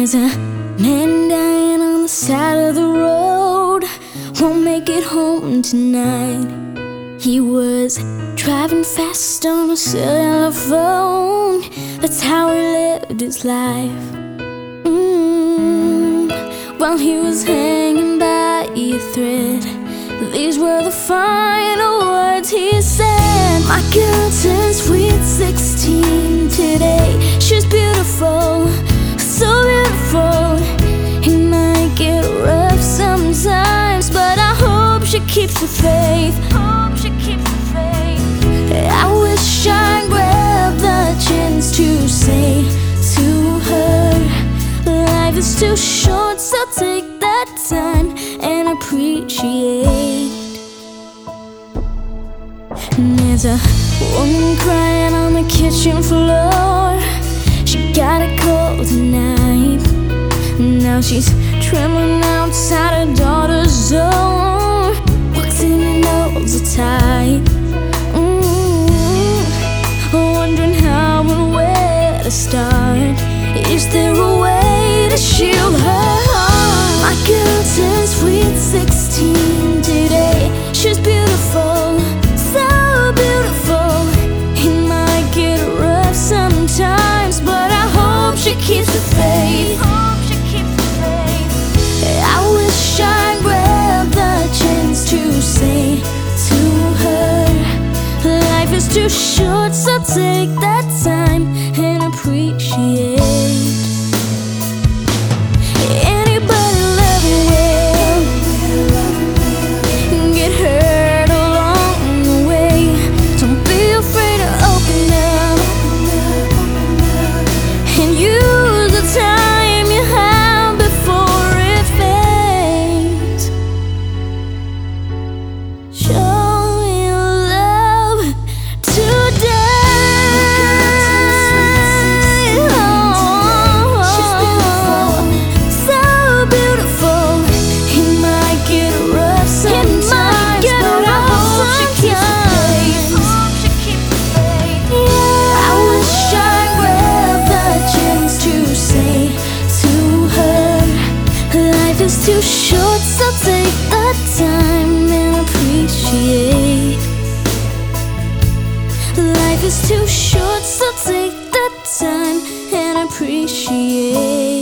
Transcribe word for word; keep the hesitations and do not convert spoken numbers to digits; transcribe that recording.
There's a man dying on the side of the road, won't make it home tonight. He was driving fast on a cellular phone, that's how he lived his life. mm. While he was hanging by a thread, these were the final words he said. My girl turned sweet sixteen today. She's beautiful, so beautiful. It might get rough sometimes, but I hope she keeps the faith. Hope she keeps the faith. I wish I grabbed the chance to say to her, life is too short, so take that time and appreciate. And there's a woman crying on the kitchen floor. She got a cold tonight. Now she's trembling outside her daughter's door. Walks in and knows are tight. mm, Wondering how and where to start. Is there a way to shield her heart? My girl turns sweet sixteen today. She's beautiful, so beautiful. It might get rough sometimes, but I hope she keeps the faith. Hope she keeps the faith. I wish I grabbed the chance to say to her, life is too short, so take that time and appreciate. Anybody love well, get hurt along the way. Don't be afraid to open up and use the time you have before it fades. Show your love today. Oh, so beautiful. It might get rough sometimes, but I hope she keeps the faith. I wish I grabbed the chance to say to her, life is too short, so take the time and appreciate. Life is too short, so take the time and appreciate.